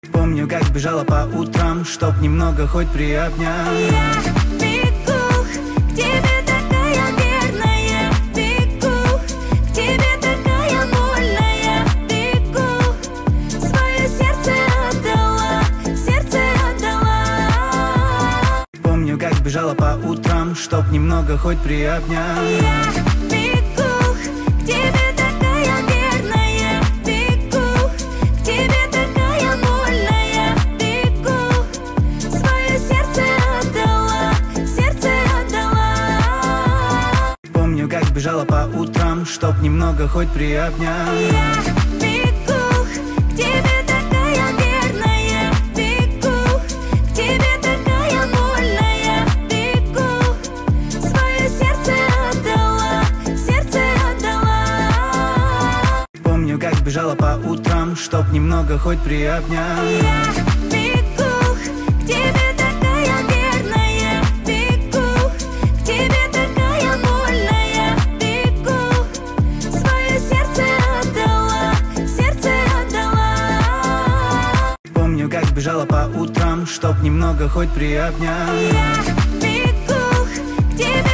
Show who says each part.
Speaker 1: Помню, как бежала по утрам, чтоб немного хоть приобнять.
Speaker 2: Я бегу к тебе, такая верная. Бегу к тебе, такая вольная. Бегу, свое сердце отдала, сердце отдала.
Speaker 1: Помню, как бежала по утрам, чтоб немного хоть приобнять.
Speaker 2: Я бегу к тебе, такая верная. Бегу к тебе, такая вольная. Бегу, свое сердце отдала, сердце отдала.
Speaker 1: Помню, как бежала по утрам, чтоб немного хоть приобнять.
Speaker 2: Я бегу к тебе, такая верная. Бегу к тебе, такая вольная. Бегу, свое сердце отдала, сердце отдала.
Speaker 1: Помню, как бежала по утрам, чтоб немного хоть приобнять.
Speaker 2: Я бегу к тебе, такая верная. Бегу к тебе, такая вольная. Бегу, свое сердце отдала, сердце отдала.
Speaker 1: Помню, как бежала по утрам, чтоб немного хоть приобнять.
Speaker 2: Я бегу к тебе,